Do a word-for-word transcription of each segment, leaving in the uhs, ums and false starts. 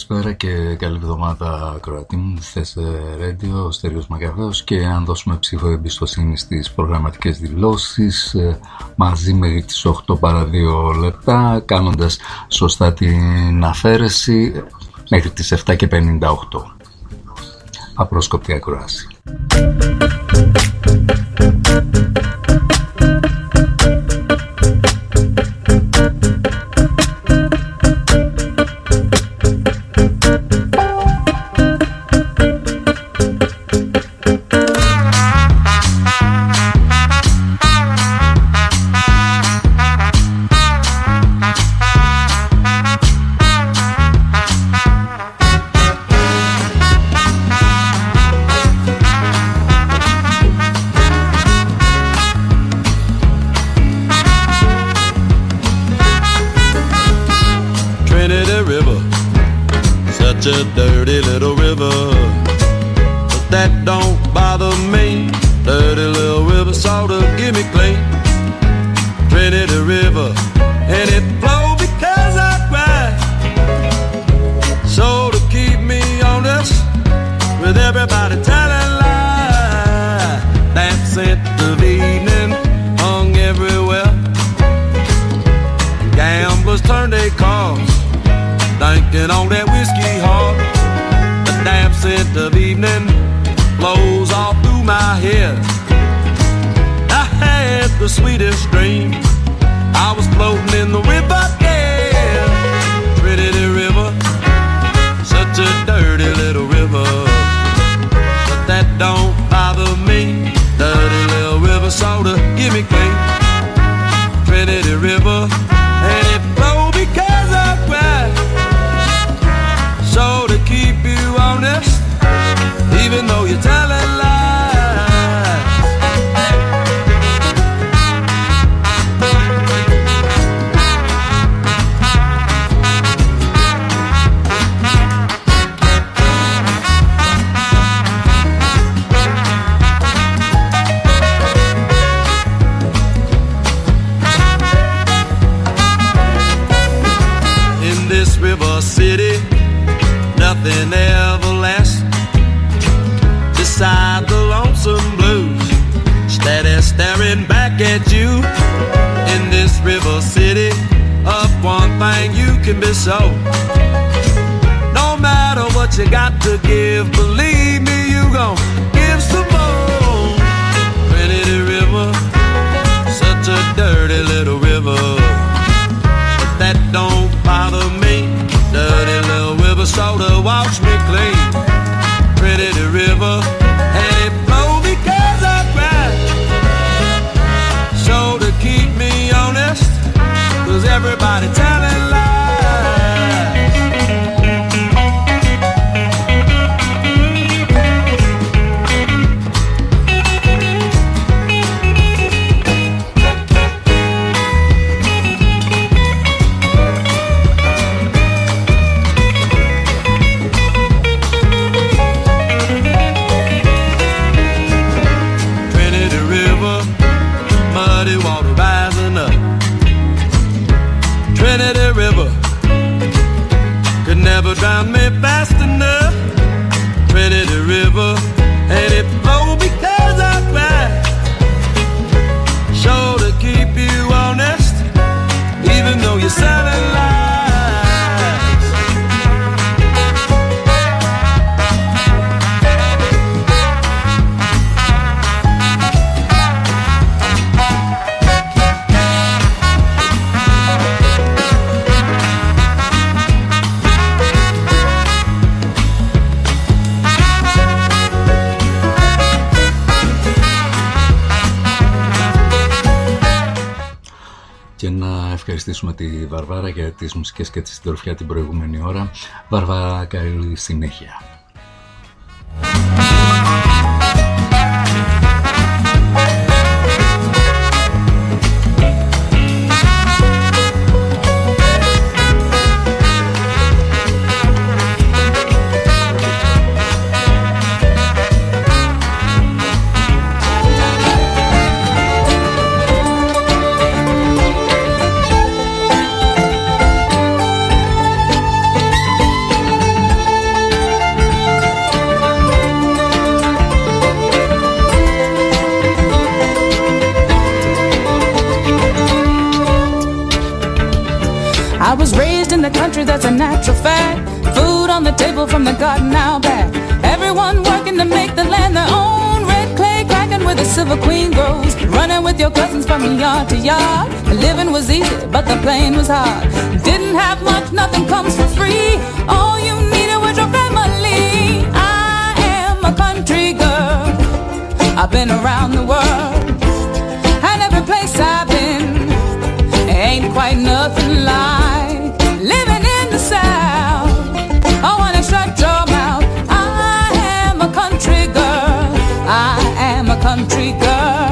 Καλησπέρα και καλή εβδομάδα ακροατή μου. Θες Radio, ο Στέλιος Μακαβαίος, και αν δώσουμε ψήφο εμπιστοσύνη στις προγραμματικές δηλώσεις μαζί μέχρι τις οκτώ παρά δύο λεπτά, κάνοντας σωστά την αφαίρεση μέχρι τις επτά και πενήντα οκτώ. Απρόσκοπτη ακροάση. Ευχαριστήσουμε τη Βαρβάρα για τις μουσικές και τη συντροφιά την προηγούμενη ώρα. Βαρβάρα, καλή συνέχεια. I was raised in the country, that's a natural fact. Food on the table from the garden out back. Everyone working to make the land their own. Red clay cracking where the silver queen grows. Running with your cousins from yard to yard. The living was easy, but the playing was hard. Didn't have much, nothing comes for free. All you needed was your family. I am a country girl. I've been around the world, and every place I've been ain't quite nothing like living in the South. I wanna shut your mouth. I am a country girl. I am a country girl.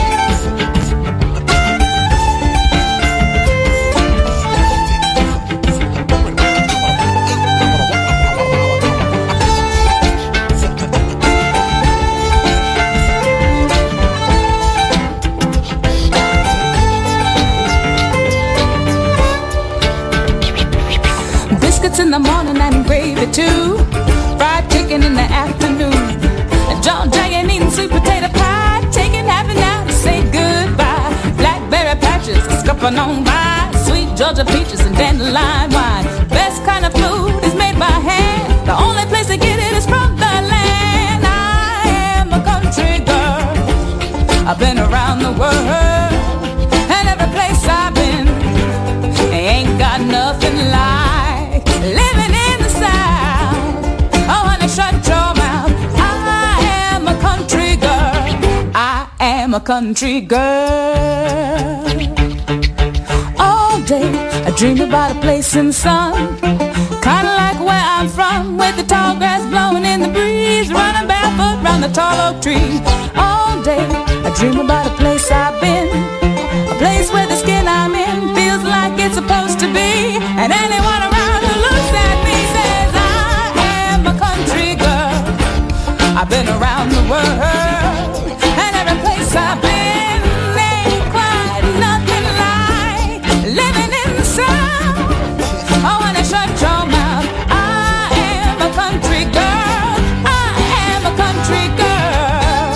In the morning and gravy too. Fried chicken in the afternoon. John dragging eating sweet potato pie. Taking half an hour to say goodbye. Blackberry patches scupping on by. Sweet Georgia peaches and dandelion wine. Best kind of food is made by hand. The only place to get it is from the land. I am a country girl. I've been around the world, and every place I've been ain't got nothing like living in the South. Oh, honey, shut your mouth. I am a country girl. I am a country girl. All day I dream about a place in the sun, kinda like where I'm from, with the tall grass blowing in the breeze, running barefoot round the tall oak tree. All day I dream about a place I've been, a place where the skin I'm in feels like it's supposed to be, and anyone around who looks at me says I am a country girl. I've been around the world, and every place I've been ain't quite nothing like living in the South. Oh, when I shut your mouth, I am a country girl. I am a country girl.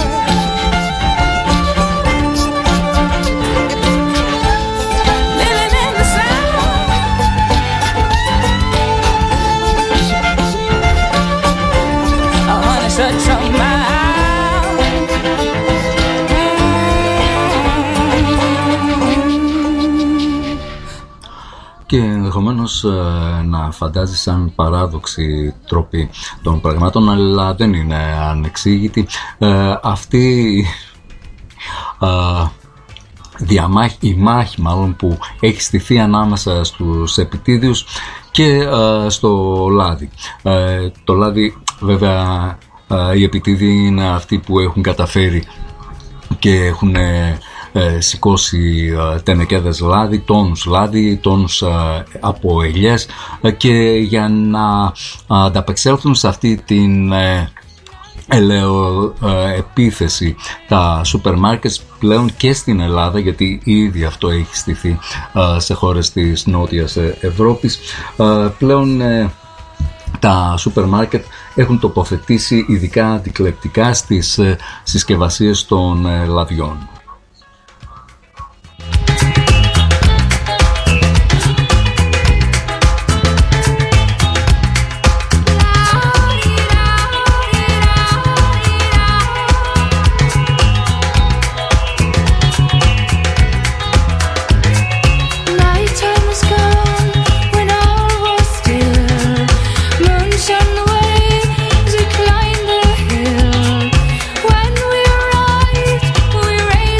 Living in the South. I wanna shut your mouth. Και ενδεχομένως ε, να φαντάζει σαν παράδοξη τρόπη των πραγμάτων, αλλά δεν είναι ανεξήγητη ε, αυτή ε, διαμάχη, η μάχη μάλλον που έχει στηθεί ανάμεσα στους επιτίδιους και ε, στο λάδι. Ε, το λάδι βέβαια, ε, οι επιτίδιοι είναι αυτοί που έχουν καταφέρει και έχουν ε, ε, σηκώσει ε, τενεκέδες λάδι, τόνους λάδι, τόνους ε, από ελιές ε, και για να ε, ανταπεξέλθουν σε αυτή την ε, ελαιο, ε, επίθεση τα σούπερ μάρκετ πλέον και στην Ελλάδα, γιατί ήδη αυτό έχει στηθεί ε, σε χώρες της Νότιας Ευρώπης, ε, πλέον ε, τα σούπερ μάρκετ έχουν τοποθετήσει ειδικά αντικλεπτικά στις ε, συσκευασίες των ε, λαδιών. We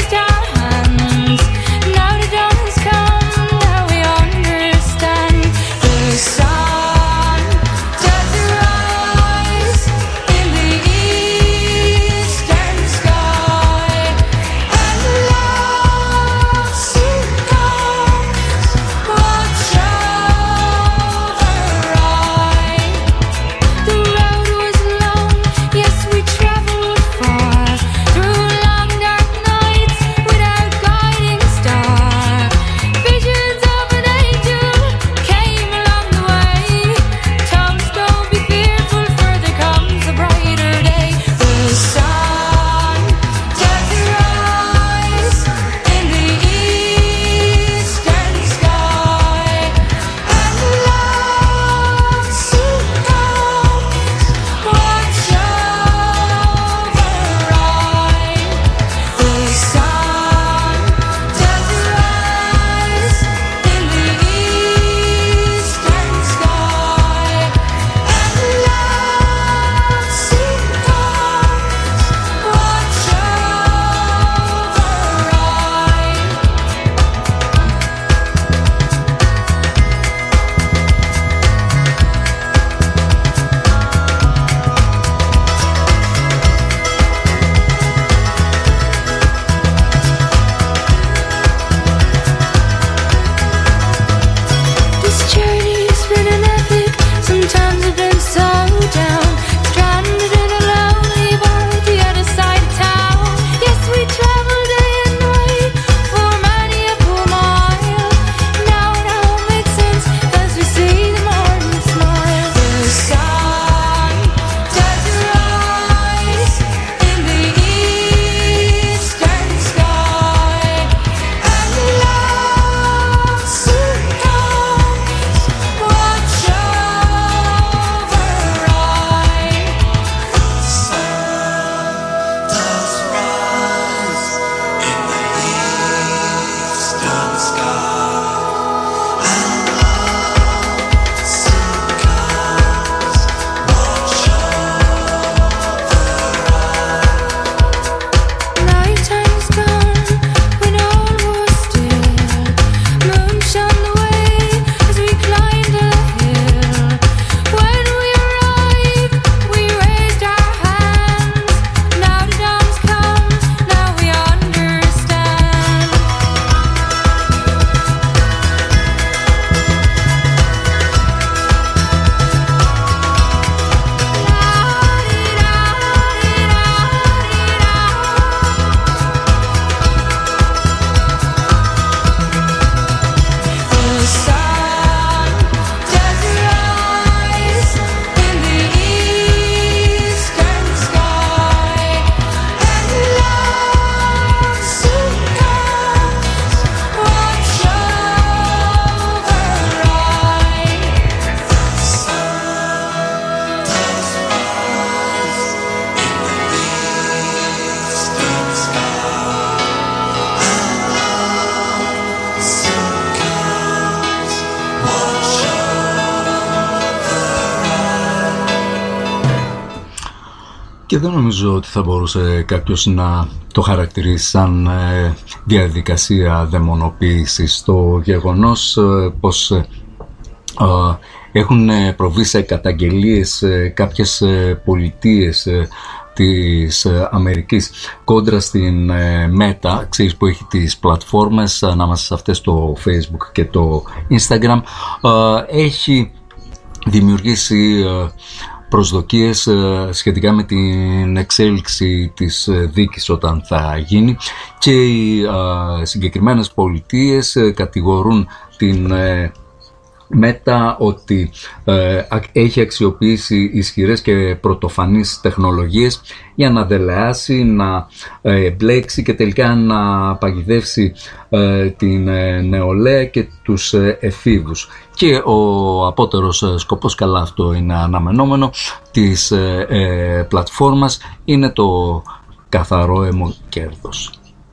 Και δεν νομίζω ότι θα μπορούσε κάποιος να το χαρακτηρίσει σαν ε, διαδικασία δαιμονοποίησης. Το γεγονός ε, πως ε, ε, έχουν προβεί σε καταγγελίες ε, κάποιες ε, πολιτείες ε, της Αμερικής κόντρα στην Meta, ξέρεις, που έχει τις πλατφόρμες ανάμεσα σε αυτές το Facebook και το Instagram, έχει δημιουργήσει προσδοκίες σχετικά με την εξέλιξη της δίκης όταν θα γίνει, και οι συγκεκριμένες πολιτείες κατηγορούν την Meta ότι ε, έχει αξιοποιήσει ισχυρές και πρωτοφανείς τεχνολογίες για να δελεάσει, να ε, μπλέξει και τελικά να παγιδεύσει ε, την ε, νεολαία και τους ε, εφήβους. Και ο απότερος ε, σκοπός, καλά αυτό είναι αναμενόμενο, της ε, ε, πλατφόρμας είναι το καθαρό αιμοκέρδος.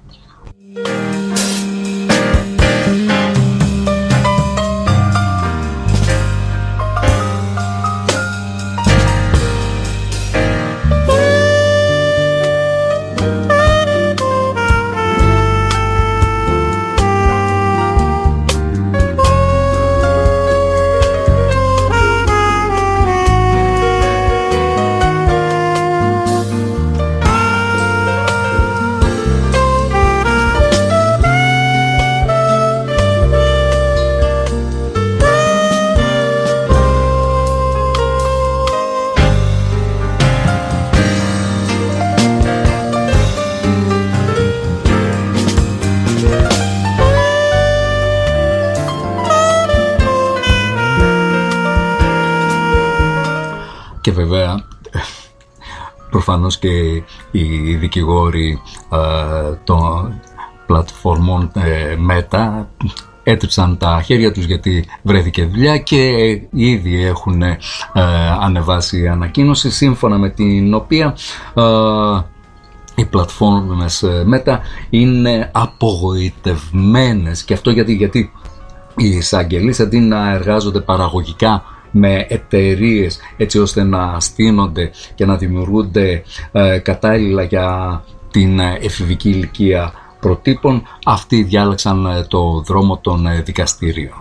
Και βέβαια προφανώς και οι δικηγόροι ε, των πλατφορμών ε, Meta έτριψαν τα χέρια τους, γιατί βρέθηκε δουλειά και ήδη έχουν ε, ανεβάσει ανακοίνωση σύμφωνα με την οποία ε, οι πλατφόρμες Meta είναι απογοητευμένες. Και αυτό γιατί, γιατί οι εισαγγελείς, αντί να εργάζονται παραγωγικά με εταιρείες έτσι ώστε να στείνονται και να δημιουργούνται ε, κατάλληλα για την εφηβική ηλικία προτύπων, αυτοί διάλεξαν ε, το δρόμο των ε, δικαστηρίων.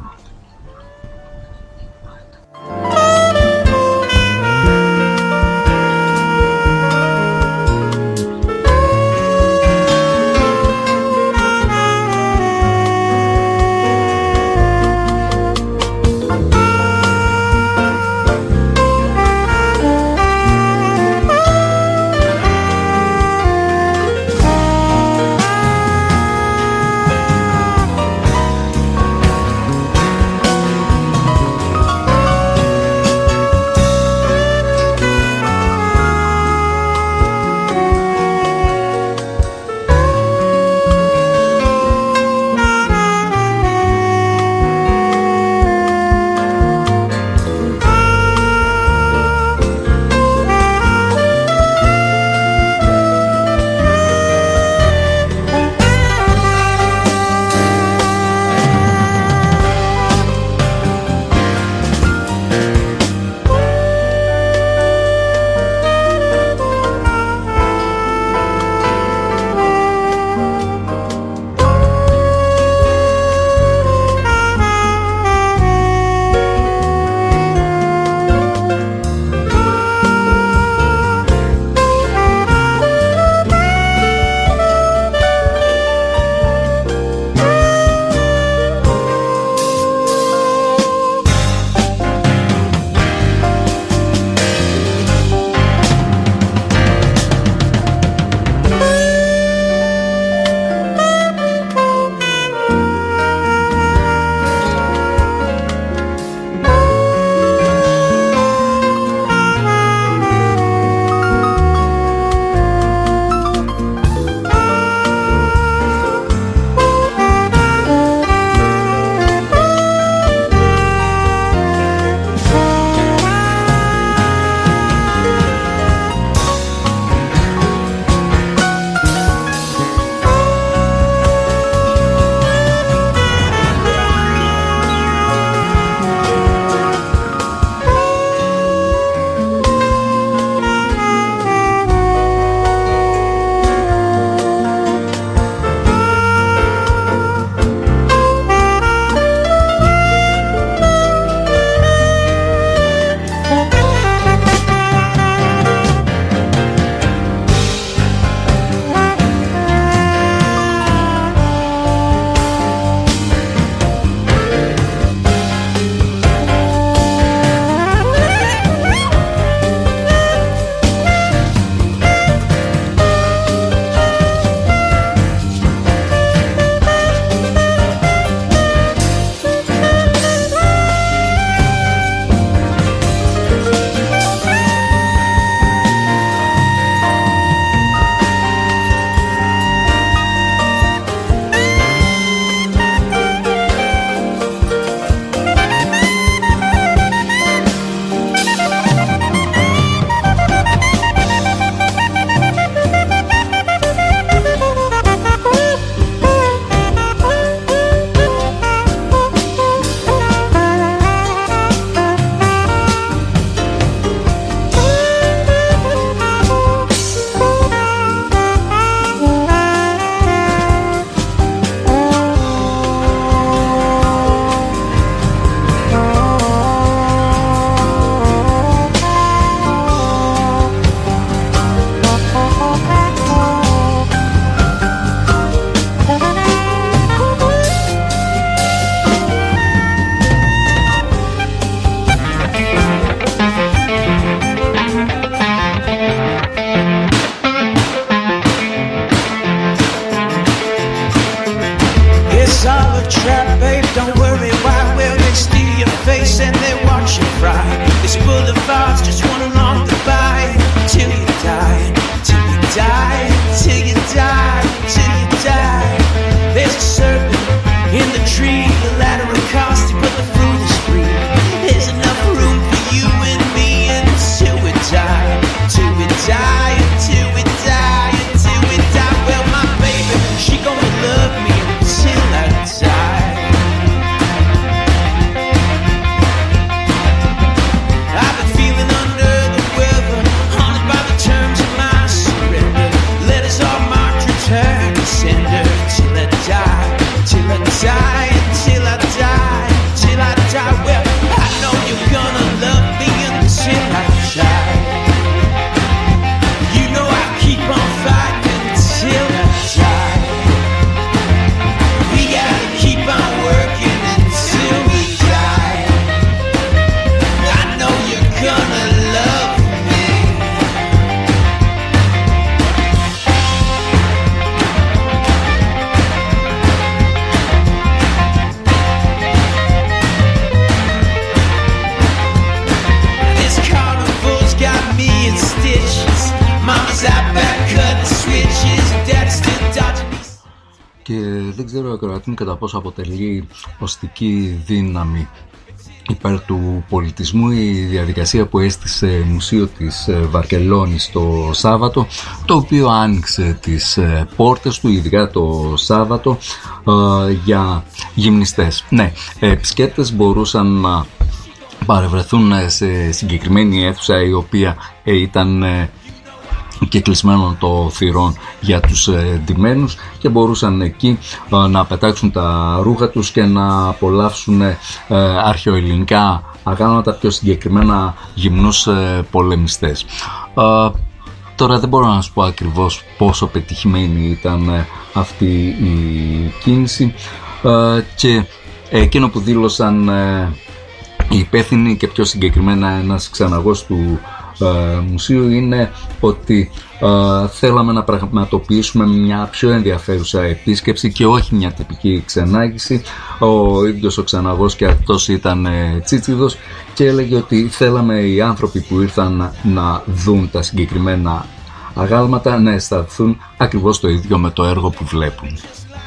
δεν ξέρω ακροατή κατά πόσο αποτελεί οστική δύναμη υπέρ του πολιτισμού η διαδικασία που έστησε Μουσείο της Βαρκελόνης το Σάββατο, το οποίο άνοιξε τις πόρτες του ειδικά το Σάββατο ε, για γυμνιστές. Ναι, επισκέπτες μπορούσαν να παρευρεθούν σε συγκεκριμένη αίθουσα η οποία ήταν και κλεισμένο το θυρών για τους ντυμένους και μπορούσαν εκεί να πετάξουν τα ρούχα τους και να απολαύσουν αρχαιοελληνικά αγάλματα, πιο συγκεκριμένα γυμνούς πολεμιστές. Τώρα δεν μπορώ να σου πω ακριβώς πόσο πετυχημένη ήταν αυτή η κίνηση και εκείνο που δήλωσαν οι υπεύθυνοι και πιο συγκεκριμένα ένας ξεναγός του Uh, μουσείου είναι ότι uh, θέλαμε να πραγματοποιήσουμε μια πιο ενδιαφέρουσα επίσκεψη και όχι μια τυπική ξενάγηση. Ο ίδιος ο ξεναγός και αυτός ήταν uh, τσίτσιδος και έλεγε ότι θέλαμε οι άνθρωποι που ήρθαν να, να δουν τα συγκεκριμένα αγάλματα να αισθανθούν ακριβώς το ίδιο με το έργο που βλέπουν.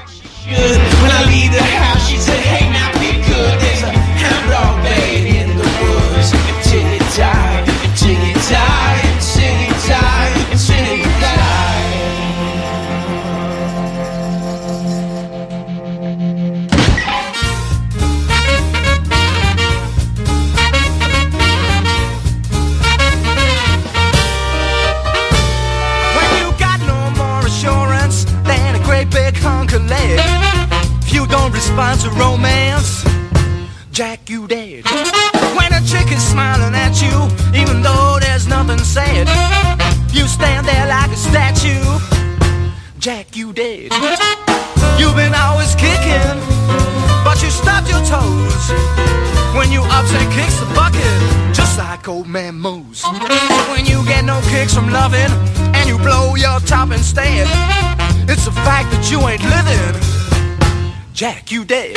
Response to romance, Jack, you dead. When a chick is smiling at you, even though there's nothing said, you stand there like a statue, Jack, you dead. You've been always kicking, but you stopped your toes when you ups and kicks the bucket, just like old man Moose. When you get no kicks from loving and you blow your top instead, it's a fact that you ain't living, Jack, you dead.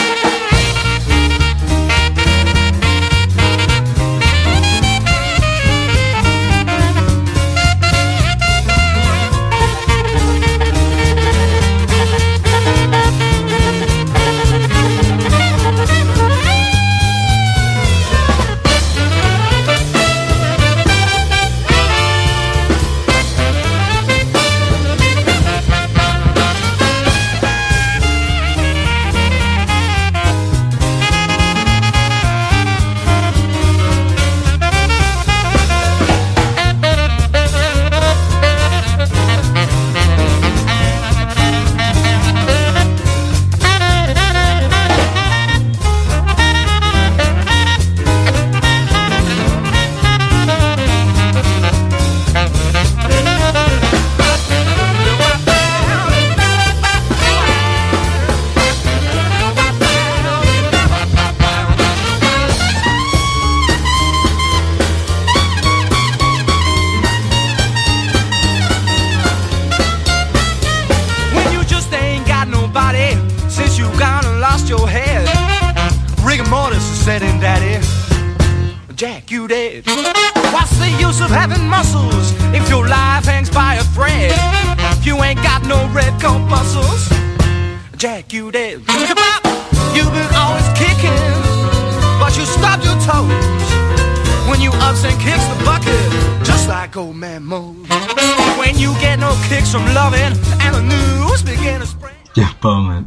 Και πάμε.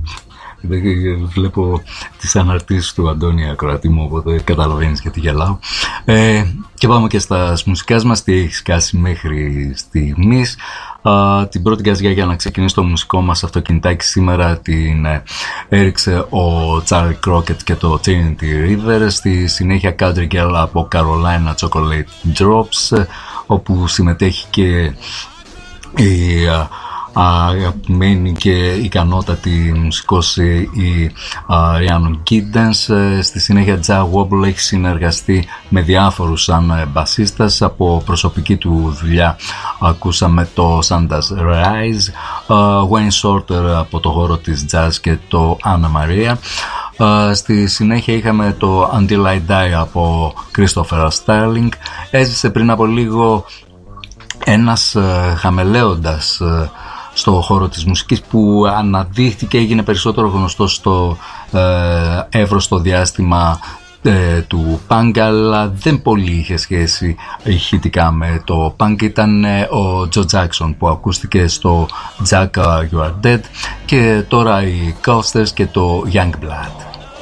Βλέπω τις αναρτήσεις του Αντώνη ακροατή μου, οπότε καταλαβαίνεις γιατί γελάω. Ε, και πάμε και στα μουσικά μας. Τι έχει σκάσει μέχρι στιγμής? Uh, την πρώτη γκαζιά για να ξεκινήσει το μουσικό μας αυτοκινητάκι σήμερα την ε, έριξε ο Charlie Crockett και το Trinity River. Στη συνέχεια Country Girl από Carolina Chocolate Drops, ε, όπου συμμετέχει και η uh, αγαπημένη και ικανότατη μουσικός η Rhiannon Giddens. Στη συνέχεια Jack Wobble έχει συνεργαστεί με διάφορους σαν μπασίστας. Από προσωπική του δουλειά ακούσαμε το Santa's Rise, Wayne Shorter από το χώρο της jazz και το Anna Maria. Στη συνέχεια είχαμε το Until I Die από Christopher Starling. Έζησε πριν από λίγο ένας χαμελέοντας στο χώρο της μουσικής, που αναδείχθηκε, έγινε περισσότερο γνωστό στο ε, εύρωστο διάστημα ε, του punk, αλλά δεν πολύ είχε σχέση ηχητικά με το punk. Ήταν ε, ο Joe Jackson που ακούστηκε στο Jack You Are Dead, και τώρα οι Coasters και το Young Blood.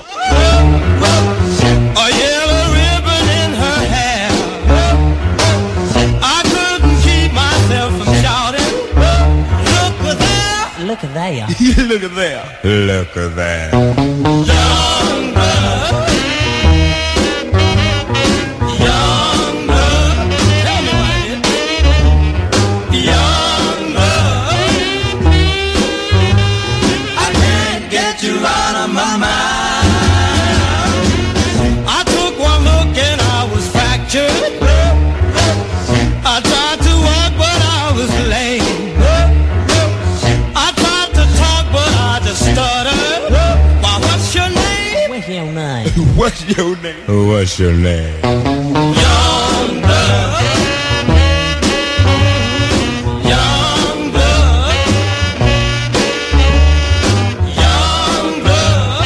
Look at there. Look at there. Look at there. Young blood. Young blood. Tell me about it. Young blood. I can't get you out of my mind. I took one look and I was fractured. I tried to walk but I was lame. What's your name? What's your name? What's your name? What's your name? Young blood. Young blood. Young blood.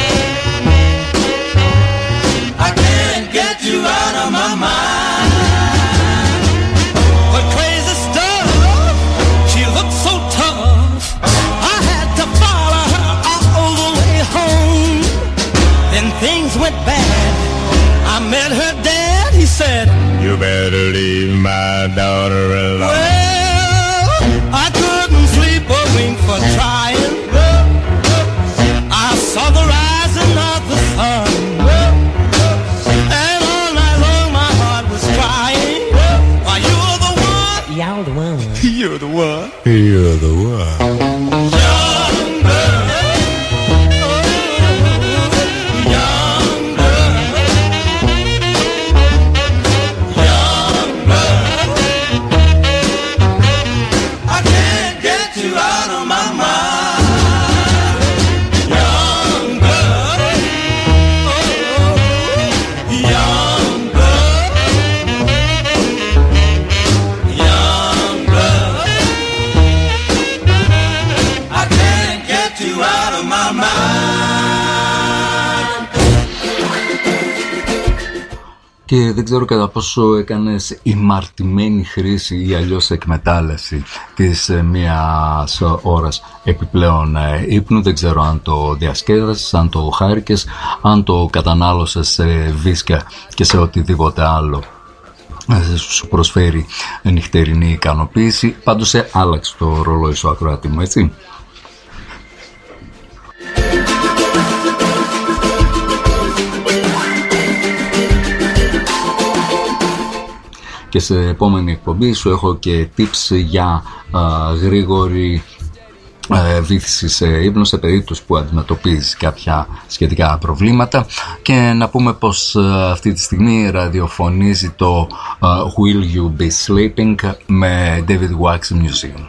I can't get you out of my mind. But crazy stuff. She looked so tough. I had to follow her all the way home. Then things went bad. I met her dad. He said, you better leave my daughter alone. well, I couldn't sleep a wink for trying. I saw the rising of the sun, and all night long my heart was crying. Why, you're the one. You're the one. You're the one. You're the one. Young blood. Young blood. Young blood. I can't get you out of my mind. Young blood. Young blood. Young blood. I can't get you out of my mind. Και δεν ξέρω κατά πόσο έκανες ημαρτημένη χρήση ή αλλιώς εκμετάλλευση της ε, μίας ώρας επιπλέον ε, ύπνου. Δεν ξέρω αν το διασκέδασες, αν το χάρηκες, αν το κατανάλωσες σε βίσκια και σε οτιδήποτε άλλο ε, σου προσφέρει νυχτερινή ικανοποίηση. Πάντως ε, άλλαξε το ρολόι σου, ακροατή μου, έτσι. Και σε επόμενη εκπομπή σου έχω και tips για α, γρήγορη ε, βήθηση σε ύπνο σε περίπτωση που αντιμετωπίζεις κάποια σχετικά προβλήματα. Και να πούμε πως α, αυτή τη στιγμή ραδιοφωνίζει το α, Will You Be Sleeping με David Wax Museum.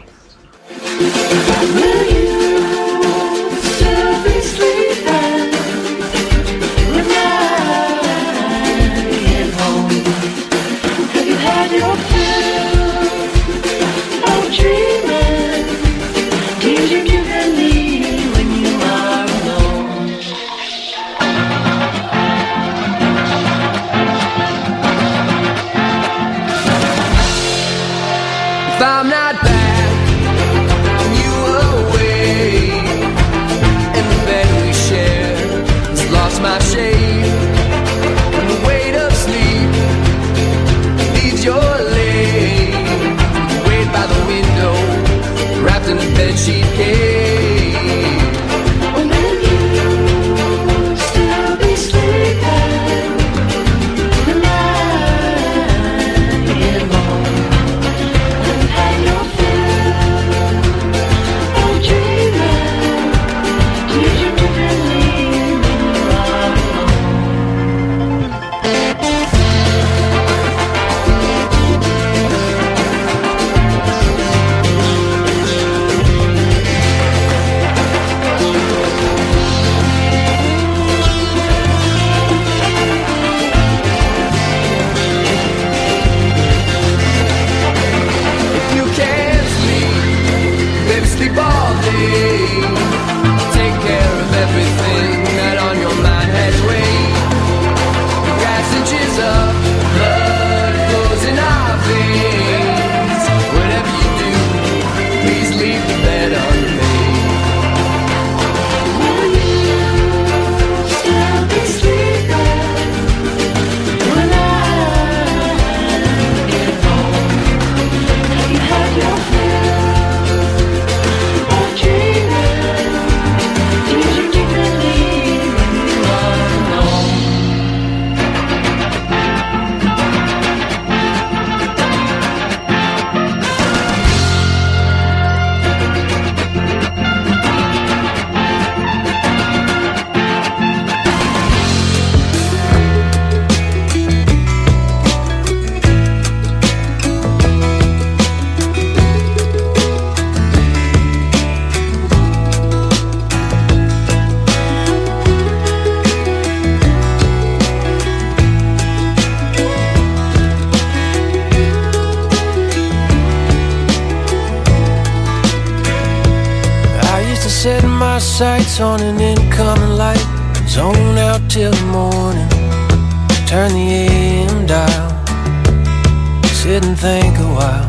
sights on an incoming light. Zone out till the morning. Turn the A M dial. Sit and think a while.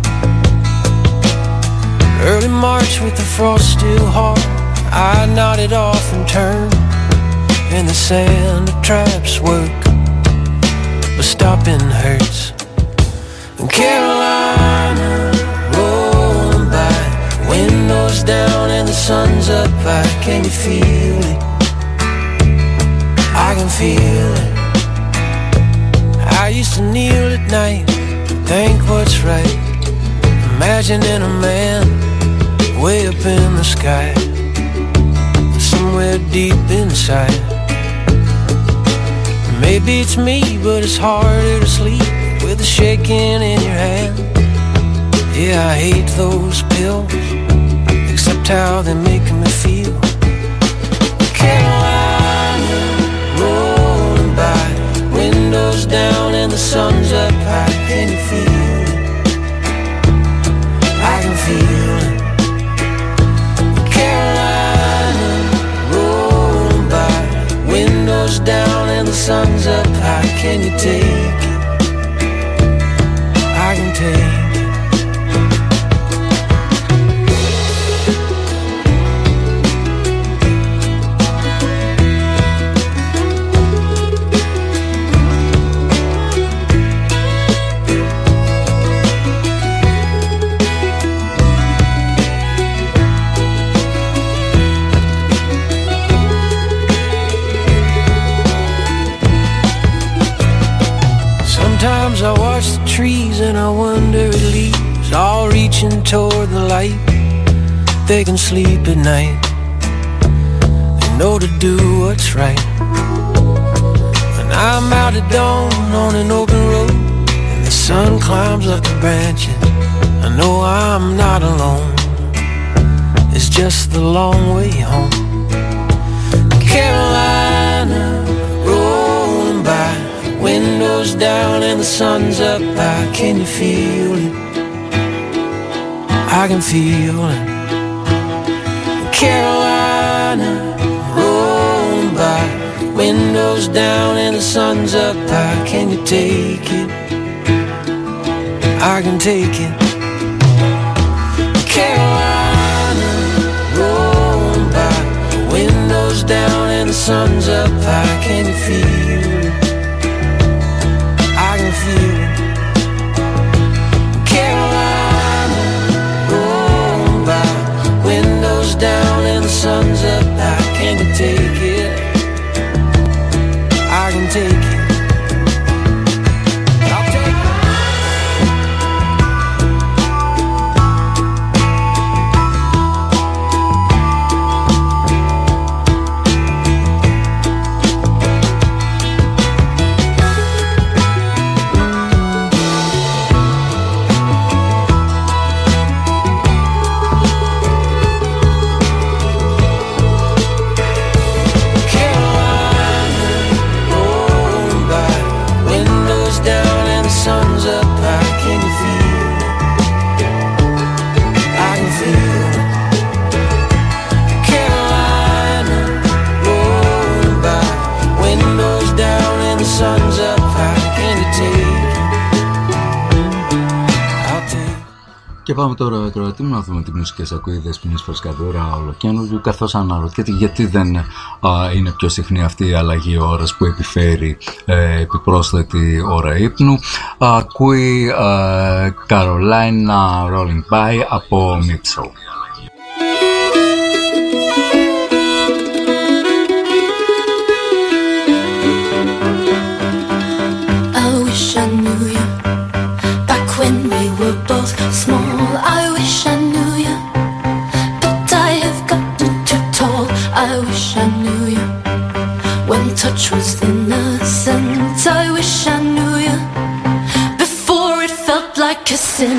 Early March with the frost still hard. I nodded off and turned. In the sand the traps work, but stopping hurts. And Carolina rolling by, windows down and the sun's up high. Can you feel it? I can feel it. I used to kneel at night, think what's right, imagining a man way up in the sky, somewhere deep inside. Maybe it's me, but it's harder to sleep with the shaking in your hand. Yeah, I hate those pills, except how they're making me feel. Carolina rolling by, windows down and the sun's up high. Can you feel it? I can feel it. Carolina rolling by, windows down and the sun's up high. Can you take it? I can take it. Sometimes I watch the trees and I wonder at leaves all reaching toward the light. They can sleep at night, they know to do what's right. When I'm out at dawn on an open road and the sun climbs up the branches, I know I'm not alone. It's just the long way home. Carolina rolling by, windows down and the sun's up high. Can you feel it? I can feel it. Carolina rolling by, windows down and the sun's up high. Can you take it? I can take it. Carolina rolling by, windows down and the sun's up high. Can you feel it? I can feel it. Carolina rolling by, windows down and the sun's up high. Can you take it? I can take it. I'll take it. Και πάμε τώρα, ακροατή μου, να δούμε τι μουσικές ακούει η Δεσποινή Φρεσκαδούρα Ολοκένουργιου, καθώς αναρωτιέται γιατί δεν α, είναι πιο συχνή αυτή η αλλαγή ώρας που επιφέρει ε, επιπρόσθετη ώρα ύπνου. Α, ακούει α, Carolina Rolling By από Mitchell. Small, I wish I knew you, but I have gotten too tall. I wish I knew you when touch was innocent. I wish I knew you before it felt like a sin.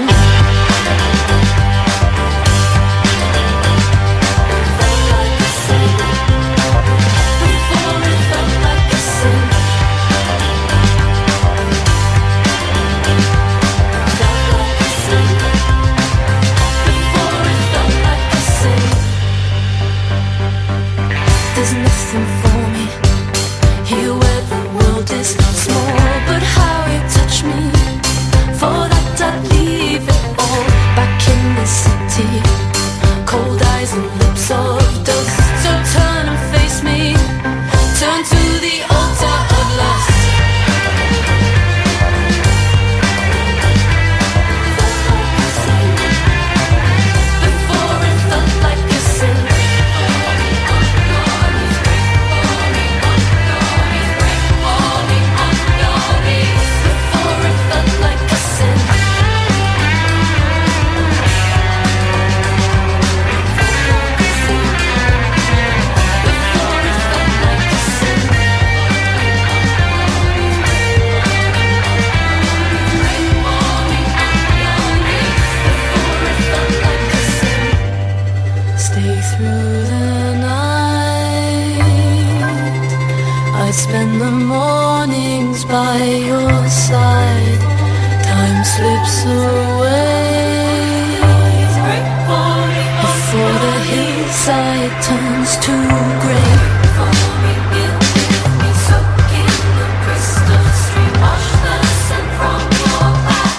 spend the mornings by your side. Time slips away before the hillside turns to grey. Follow me in, let me soak in the crystal stream. Wash the sun from your back.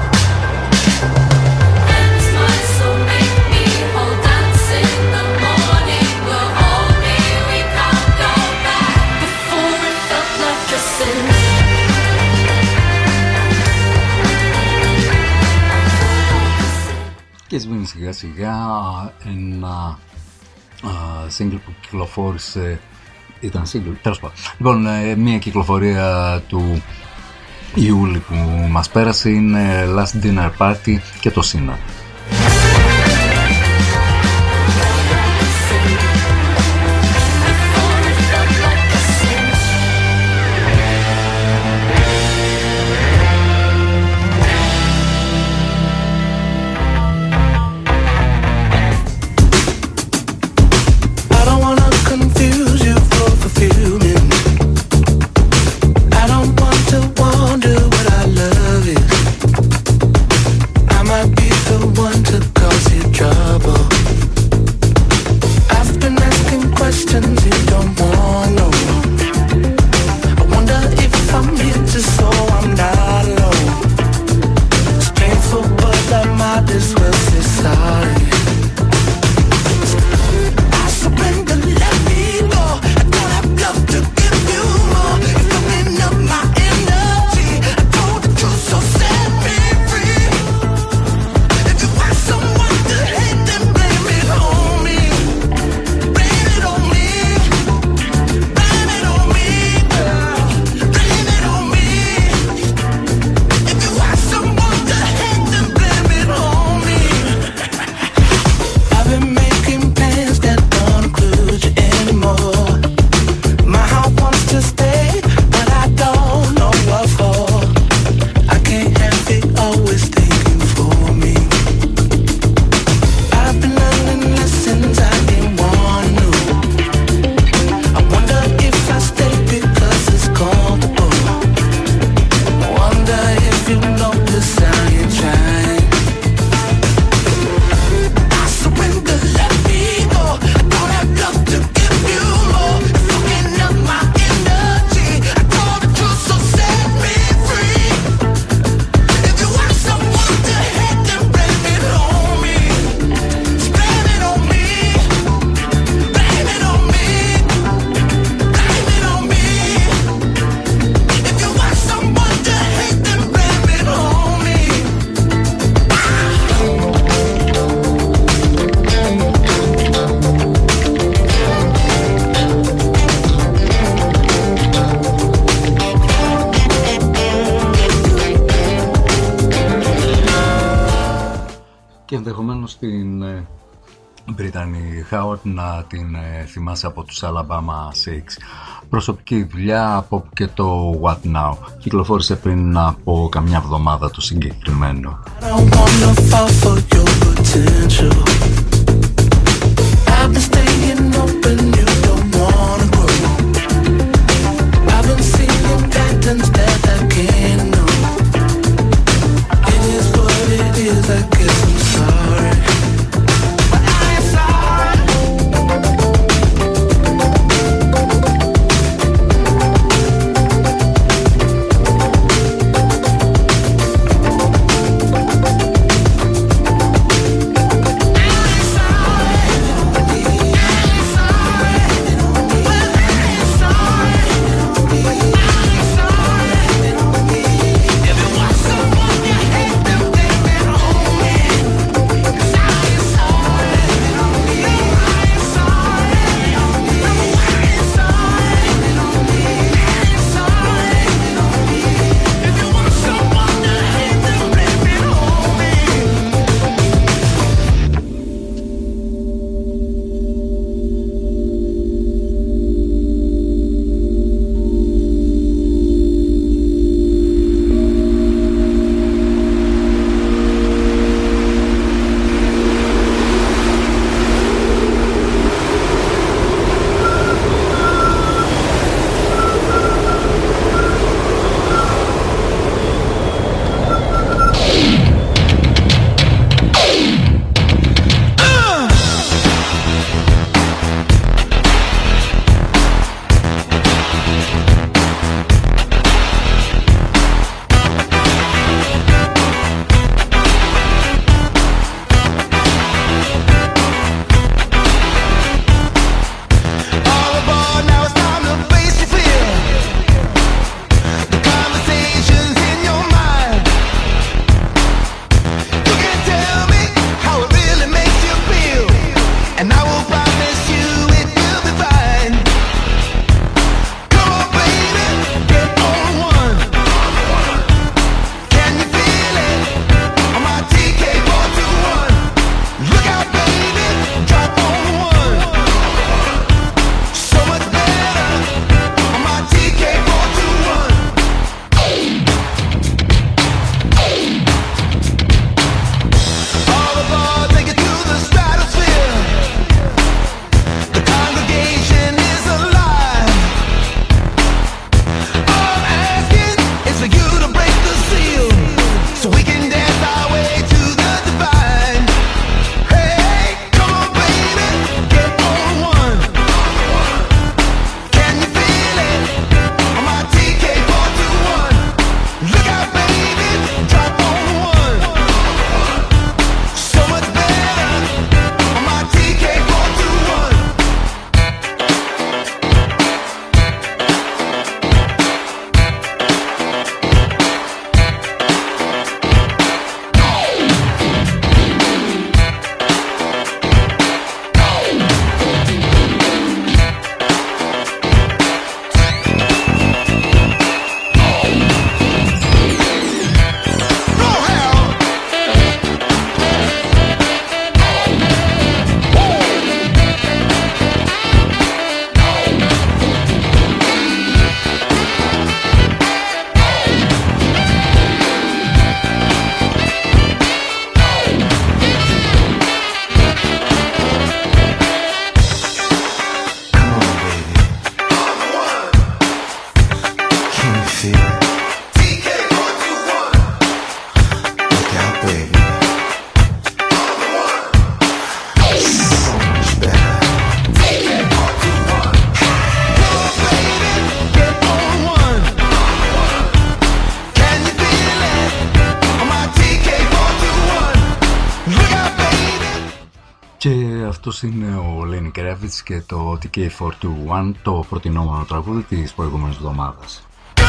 Dance my soul, make me whole. Dance in the morning will hold me. We can't go back. Before it felt like dressing. Και σβήνει σιγά σιγά ένα single που κυκλοφόρησε, ήταν single, τέλος πάντων. Λοιπόν, μια κυκλοφορία του Ιούλη που μας πέρασε είναι Last Dinner Party και το Sinner. Και ενδεχομένως την Brittany Howard να την θυμάσαι από τους Alabama Shakes. Προσωπική δουλειά από και το What Now. Κυκλοφόρησε πριν από καμιά εβδομάδα το συγκεκριμένο. Sorry. Και αυτός είναι ο Lenny Kravitz και το τι κέι φορ δύο ένα, το προτινόμενο τραγούδι της προηγούμενης εβδομάδας.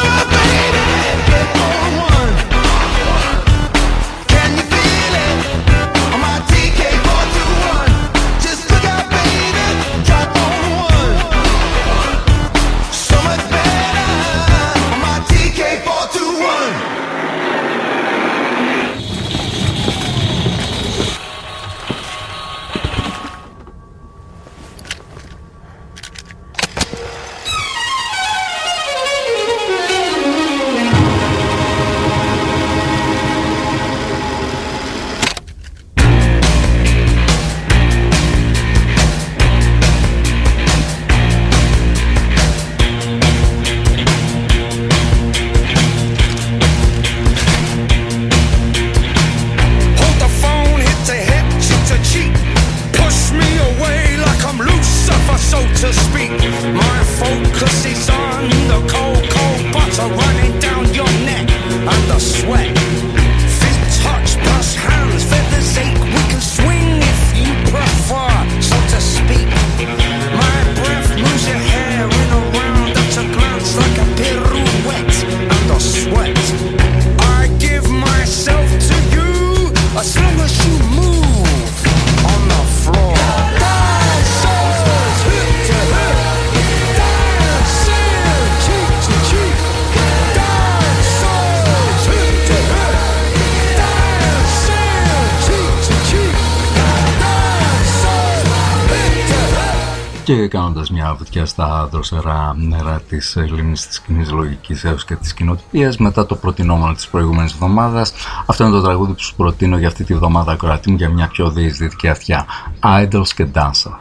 Και κάνοντας μια βουτιά στα δροσερά νερά της λίμνης της κοινής λογικής έως και της κοινοτυπίας, μετά το προτινόμενο της προηγούμενης εβδομάδας, αυτό είναι το τραγούδι που σου προτείνω για αυτή τη βδομάδα, ακροατή μου, για μια πιο διεισδυτική αυτιά. Idols και Dancer.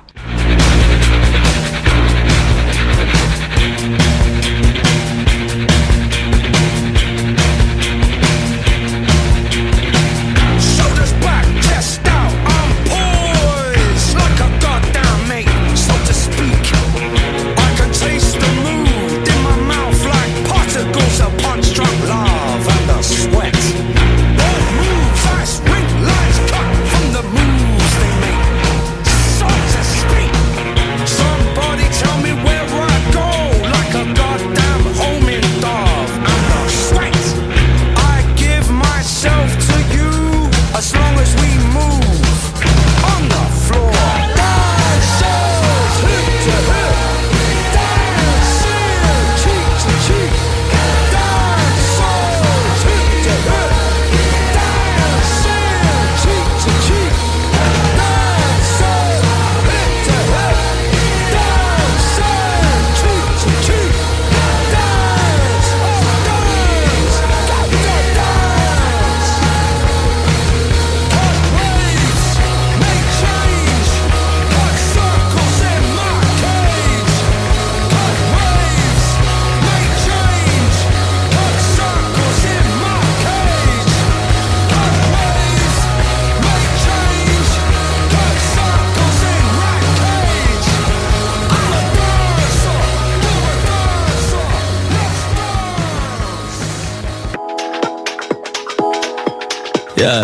Yeah.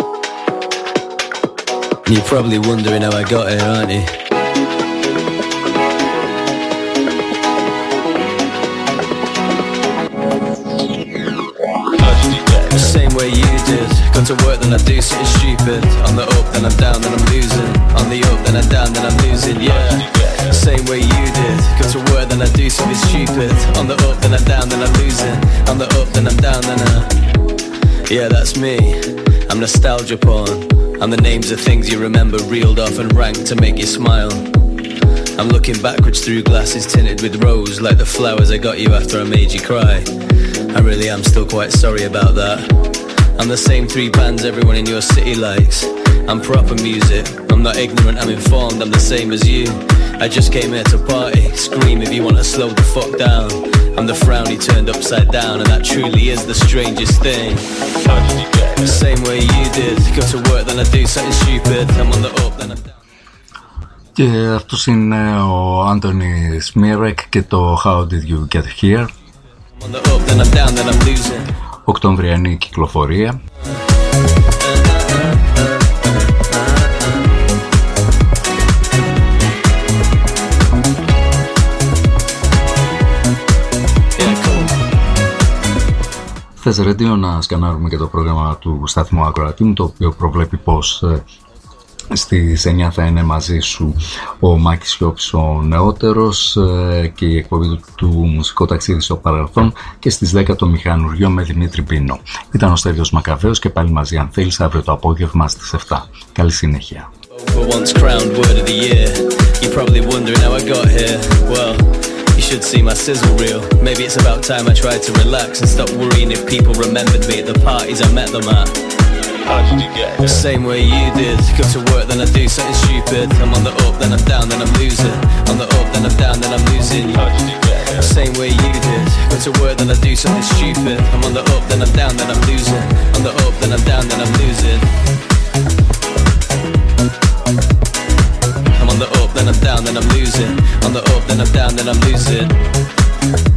You're probably wondering how I got here, aren't you? The same way you did. Got to work, then I do something stupid. On the up, then I'm down, then I'm losing. On the up, then I'm down, then I'm losing. Yeah. Same way you did. Got to work, then I do something stupid. On the up, then I'm down, then I'm losing. On the up, then I'm down, then I. Yeah, that's me. I'm nostalgia porn. I'm the names of things you remember reeled off and ranked to make you smile. I'm looking backwards through glasses tinted with rose, like the flowers I got you after I made you cry. I really am still quite sorry about that. I'm the same three bands everyone in your city likes. I'm proper music. I'm not ignorant, I'm informed, I'm the same as you. I just came here to party. Scream if you want to slow the fuck down. I'm the frown he turned upside down, and that truly is the strangest thing. The same way you did. Go to work, then I do something stupid. I'm on the up, then I'm down. Και αυτός είναι ο Άντονι Σμίρεκ και το How Did You Get Here. On the up, then I'm down, then I'm losing. Οκτωβριανή κυκλοφορία. Θες Radio, να σκανάρουμε και το πρόγραμμα του σταθμού Ακροατή μου, το οποίο προβλέπει πως στις εννιά θα είναι μαζί σου ο Μάκης Σιώπης ο νεότερος και η εκπομπή του, του μουσικό ταξίδι στο παρελθόν, και στις δέκα το μηχανουργείο με Δημήτρη Πίνο. Ήταν ο Στέλιος Μακαβαίος και πάλι μαζί αν θέλεις αύριο το απόγευμα στις επτά. Καλή συνέχεια. You should see my sizzle reel. Maybe it's about time I tried to relax and stop worrying if people remembered me at the parties I met them at. How did you get here? Same way you did. Go to work, then I do something stupid. I'm on the up, then I'm down, then I'm losing. On the up, then I'm down, then I'm losing. How did you get here? Same way you did. Go to work, then I do something stupid. I'm on the up, then I'm down, then I'm losing. On the up, then I'm down, then I'm losing. I'm on the up, then I'm down, then I'm losing. On the up, then I'm down, then I'm losing.